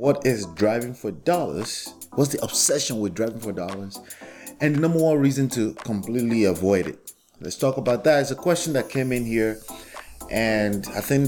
What is driving for dollars? What's the obsession with driving for dollars? And the number one reason to completely avoid it. Let's talk about that. It's a question that came in here, and I think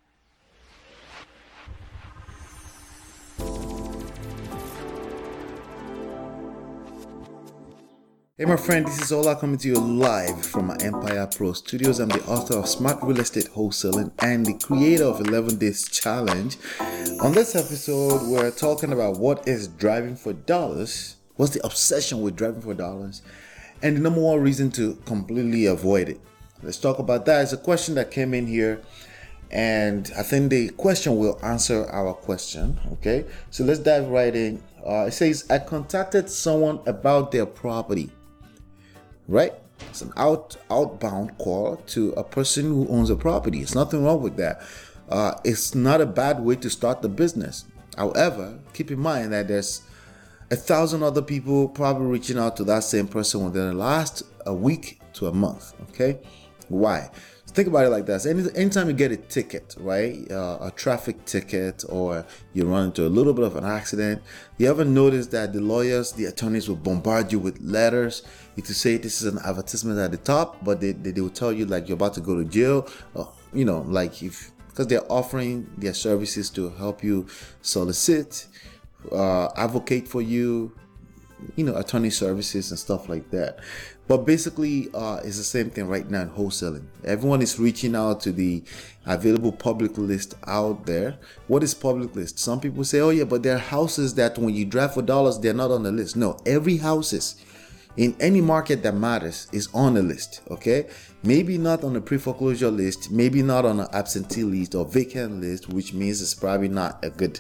Hey my friend, this is Ola coming to you live from my Empire Pro Studios. I'm the author of Smart Real Estate Wholesaling and the creator of 11 Days Challenge. On this episode, we're talking about what is driving for dollars, what's the obsession with driving for dollars, and the number one reason to completely avoid it. Let's talk about that. It's a question that came in here, and I think the question will answer our question. Okay, so let's dive right in. It says, I contacted someone about their property. Right? It's an outbound call to a person who owns a property. There's nothing wrong with that. It's not a bad way to start the business. However, keep in mind that there's 1,000 other people probably reaching out to that same person within the last a week to a month. Okay? Why? Think about it like this. Anytime you get a ticket, right? A traffic ticket, or you run into a little bit of an accident, you ever notice that the lawyers, the attorneys will bombard you with letters to say this is an advertisement at the top, but they will tell you like you're about to go to jail, or, because they're offering their services to help you solicit, advocate for you, attorney services and stuff like that. But basically, it's the same thing right now in wholesaling. Everyone is reaching out to the available public list out there. What is public list? Some people say, oh yeah, but there are houses that when you drive for dollars, they're not on the list. No, every houses in any market that matters is on the list. Okay, maybe not on the pre-foreclosure list, maybe not on an absentee list or vacant list, which means it's probably not a good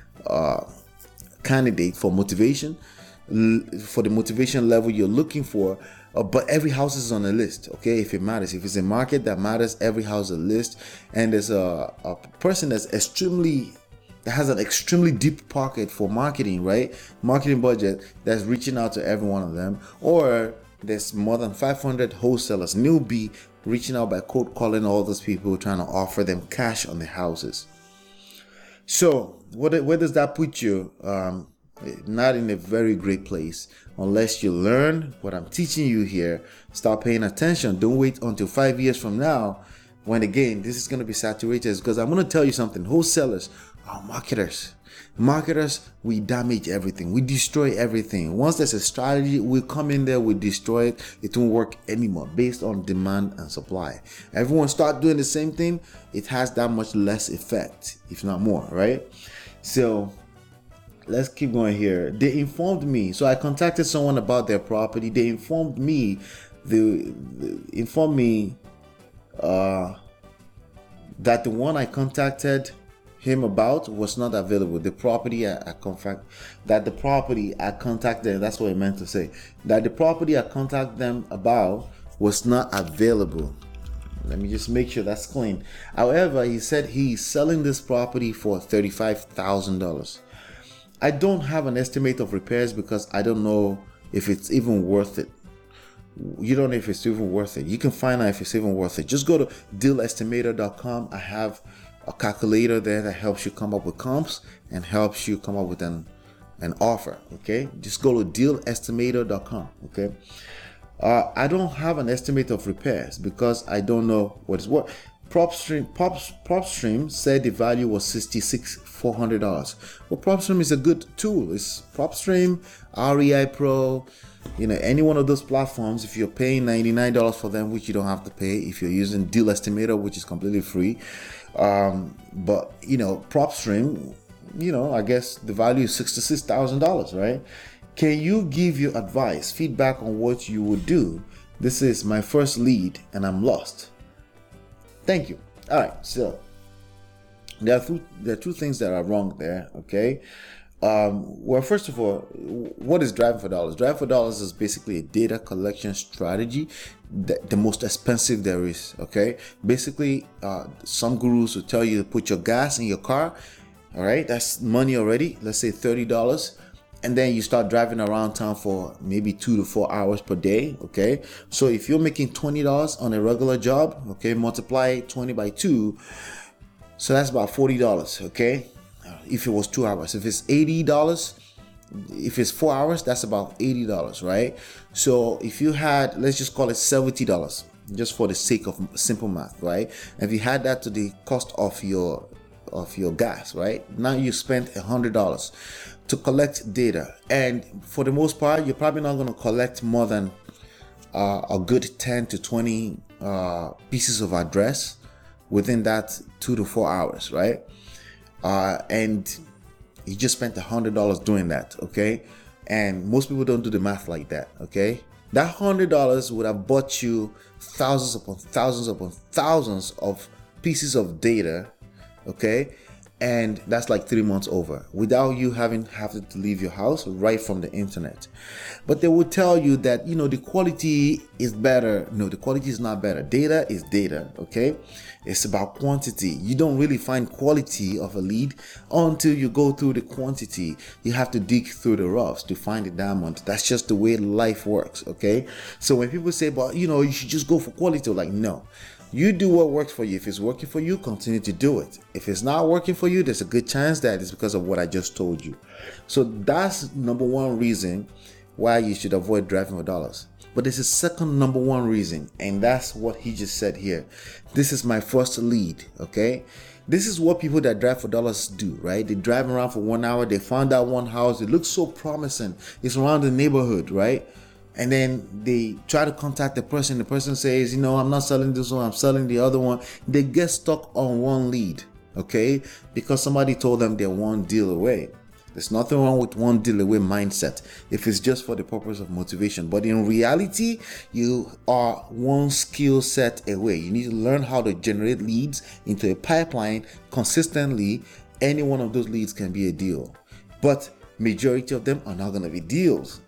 candidate for motivation, for the motivation level you're looking for. But every house is on the list. Okay, if it matters, if it's a market that matters, every house is a list. And there's a person that has an extremely deep pocket for marketing, right? Marketing budget that's reaching out to every one of them. Or there's more than 500 wholesalers, newbie, reaching out by cold calling all those people, trying to offer them cash on the houses. So where does that put you? Not in a very great place unless you learn what I'm teaching you here. Start paying attention. Don't wait until 5 years from now when again this is going to be saturated, because I'm going to tell you something. Wholesalers are marketers. We damage everything. We destroy everything. Once there's a strategy, we come in there, we destroy it. It won't work anymore based on demand and supply. Everyone start doing the same thing, it has that much less effect, if not more, right? So let's keep going here. They informed me. So I contacted someone about their property. They informed me. They informed me that the one I contacted him about was not available. The property I contacted, that's what I meant to say. That the property I contacted them about was not available. Let me just make sure that's clean. However, he said he's selling this property for $35,000. I don't have an estimate of repairs because I don't know if it's even worth it. You don't know if it's even worth it. You can find out if it's even worth it. Just go to dealestimator.com. I have a calculator there that helps you come up with comps and helps you come up with an offer. Okay, just go to dealestimator.com. Okay, I don't have an estimate of repairs because I don't know what it's worth. PropStream said the value was $66,400. Well, PropStream is a good tool. It's PropStream, REI Pro, any one of those platforms. If you're paying $99 for them, which you don't have to pay if you're using Deal Estimator, which is completely free. But PropStream, I guess the value is $66,000, right? Can you give your advice, feedback on what you would do? This is my first lead and I'm lost. Thank you. All right, so there are two things that are wrong there. Okay. Well, first of all, what is driving for dollars? Driving for dollars is basically a data collection strategy, the most expensive there is. Okay. Basically, some gurus will tell you to put your gas in your car. All right, that's money already. Let's say $30. And then you start driving around town for maybe 2 to 4 hours per day. Okay, so if you're making $20 on a regular job, okay, multiply 20 by 2, so that's about $40. Okay, if it was 2 hours. If it's $80, if it's 4 hours, that's about $80, right? So if you had, let's just call it $70, just for the sake of simple math, right? And if you had that to the cost of your gas, right? Now you spent $100 to collect data, and for the most part, you're probably not going to collect more than a good 10 to 20 pieces of address within that 2 to 4 hours, right? And you just spent $100 doing that, okay? And most people don't do the math like that, okay? That $100 would have bought you thousands upon thousands upon thousands of pieces of data, okay? And that's like 3 months over without you having to leave your house, right from the internet. But they would tell you that, you know, the quality is better. No, the quality is not better. Data is data, okay? It's about quantity. You don't really find quality of a lead until you go through the quantity. You have to dig through the roughs to find the diamond. That's just the way life works, okay? So when people say, but you know, you should just go for quality, we're like, no. You do what works for you. If it's working for you, continue to do it. If it's not working for you, there's a good chance that it's because of what I just told you. So that's number one reason why you should avoid driving for dollars. But there's a second number one reason, and that's what he just said here. This is my first lead, okay? This is what people that drive for dollars do, right? They drive around for 1 hour. They found that one house. It looks so promising. It's around the neighborhood, right? And then they try to contact the person. The person says, you know, I'm not selling this one, I'm selling the other one. They get stuck on one lead, okay? Because somebody told them they're one deal away. There's nothing wrong with one deal away mindset if it's just for the purpose of motivation. But in reality, you are one skill set away. You need to learn how to generate leads into a pipeline consistently. Any one of those leads can be a deal, but majority of them are not going to be deals.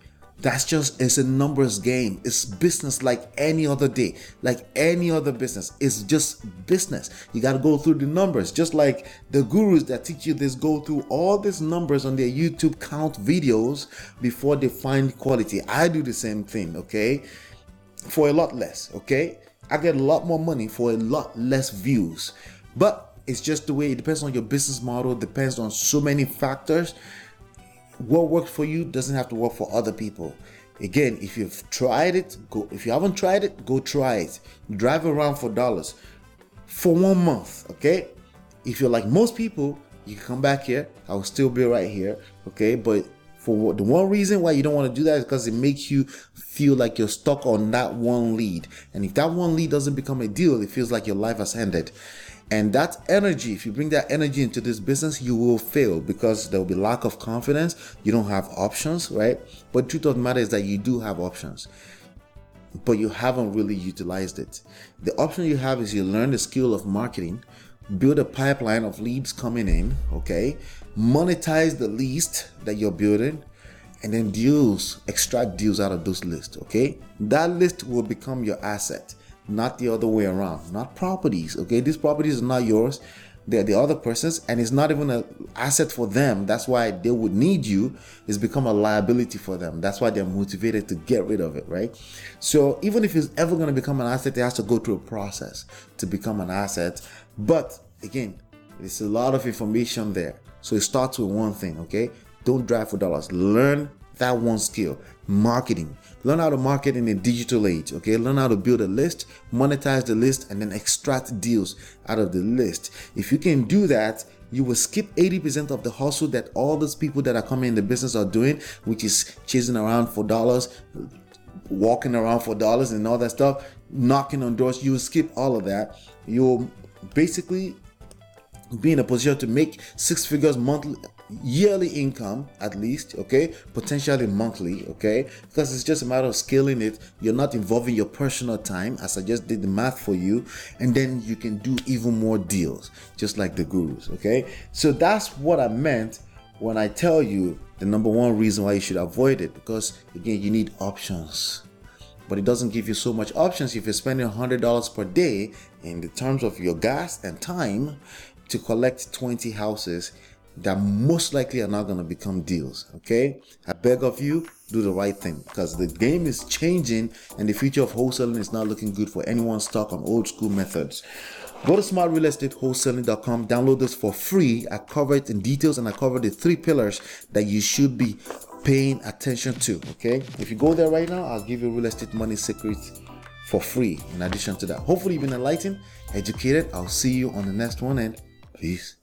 It's a numbers game. It's business like any other day, like any other business. It's just business. You got to go through the numbers, just like the gurus that teach you this go through all these numbers on their YouTube count videos before they find quality. I do the same thing, okay? For a lot less, okay? I get a lot more money for a lot less views, but it's just the way. It depends on your business model, depends on so many factors. What works for you doesn't have to work for other people. Again, if you've tried it, go. If you haven't tried it, go try it. Drive around for dollars for 1 month, okay? If you're like most people, you can come back here. I will still be right here, okay? But for the one reason why you don't want to do that is because it makes you feel like you're stuck on that one lead. And if that one lead doesn't become a deal, it feels like your life has ended. And that energy, if you bring that energy into this business, you will fail because there will be lack of confidence. You don't have options, right? But the truth of the matter is that you do have options, but you haven't really utilized it. The option you have is you learn the skill of marketing, build a pipeline of leads coming in, okay? Monetize the list that you're building, and then extract deals out of those lists, okay? That list will become your asset. Not the other way around. Not properties, okay? These properties are not yours. They're the other person's, and it's not even an asset for them. That's why they would need you. It's become a liability for them. That's why they're motivated to get rid of it, right? So even if it's ever going to become an asset, it has to go through a process to become an asset. But again, there's a lot of information there. So it starts with one thing, okay? Don't drive for dollars. Learn that one skill, marketing. Learn how to market in a digital age, okay? Learn how to build a list, monetize the list, and then extract deals out of the list. If you can do that, you will skip 80% of the hustle that all those people that are coming in the business are doing, which is chasing around for dollars, walking around for dollars and all that stuff, knocking on doors. You will skip all of that. You'll basically be in a position to make 6 figures monthly, yearly income at least, okay? Potentially monthly, okay? Because it's just a matter of scaling it. You're not involving your personal time, as I just did the math for you, and then you can do even more deals, just like the gurus, okay? So that's what I meant when I tell you the number one reason why you should avoid it, because again, you need options. But it doesn't give you so much options if you're spending $100 per day in the terms of your gas and time to collect 20 houses that most likely are not going to become deals, okay? I beg of you, do the right thing, because the game is changing and the future of wholesaling is not looking good for anyone stuck on old school methods. Go to smartrealestatewholesaling.com, download this for free. I cover it in details and I cover the 3 pillars that you should be paying attention to. Okay, if you go there right now, I'll give you real estate money secrets for free in addition to that. Hopefully you've been enlightened, educated. I'll see you on the next one, and peace.